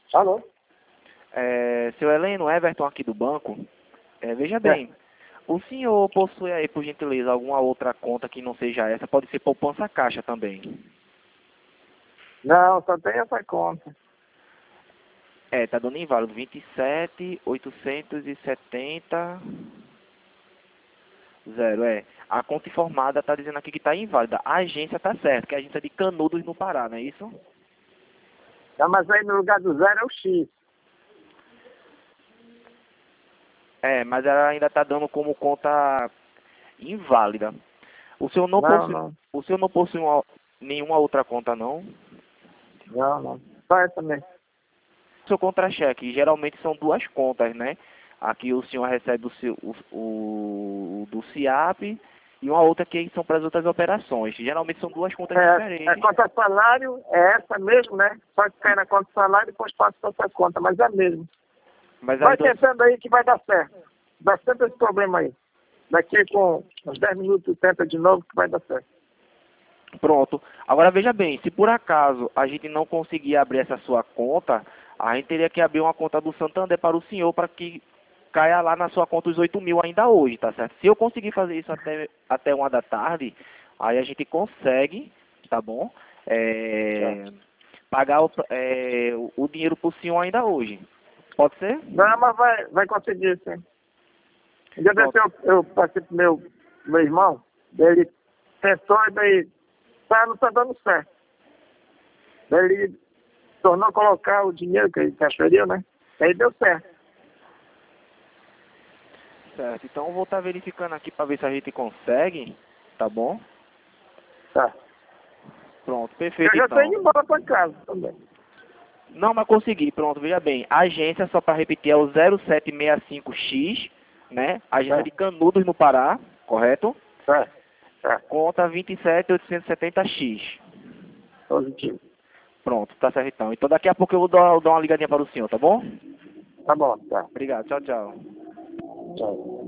Alô? Seu Heleno, Everton aqui do banco. Veja bem, o senhor possui aí, por gentileza, alguma outra conta que não seja essa? Pode ser poupança caixa também. Não, só tem essa conta. Tá dando inválido 27.870. Zero, A conta informada tá dizendo aqui que tá inválida. A agência tá certa, que é a agência de Canudos no Pará, não é isso? Não, mas aí no lugar do zero é o X. Mas ela ainda tá dando como conta inválida. O senhor não Não, possui, não. o senhor não possui nenhuma outra conta, não? Não, não. Só essa mesmo. Seu contra-cheque, geralmente são duas contas, né? Aqui o senhor recebe o do CIAP e uma outra que são para as outras operações. Geralmente são duas contas A diferentes. conta salário é essa mesmo, né? Só que cai na conta salário e depois passa para outra conta, mas é a mesma. Mas Vai as duas... tentando aí que vai dar certo. Dá sempre esse problema aí. Daqui com uns 10 minutos tenta de novo que vai dar certo. Pronto. Agora veja bem, se por acaso a gente não conseguir abrir essa sua conta, a gente teria que abrir uma conta do Santander para o senhor para que caia lá na sua conta os 8.000 ainda hoje, tá certo? Se eu conseguir fazer isso até 1 da tarde, aí a gente consegue, tá bom? Certo. Pagar o dinheiro pro senhor ainda hoje. Pode ser? Não, mas vai conseguir sim. Um dia desse eu passei pro meu irmão, ele tentou e daí não tá dando certo. Daí ele tornou colocar o dinheiro que ele transferiu, né? Aí deu certo. Certo. Então eu vou estar verificando aqui para ver se a gente consegue, tá bom? Tá. Pronto, Eu perfeito já tô indo então. embora pra casa também. Não, mas consegui, pronto, veja bem. A agência, só para repetir, é o 0765X, né? Agência de Canudos no Pará, correto? Tá. Tá. Conta 27870X. Positivo. Pronto, tá certo então. Então daqui a pouco eu vou dar uma ligadinha para o senhor, tá bom? Tá bom, tá. Obrigado, tchau, tchau. Tchau.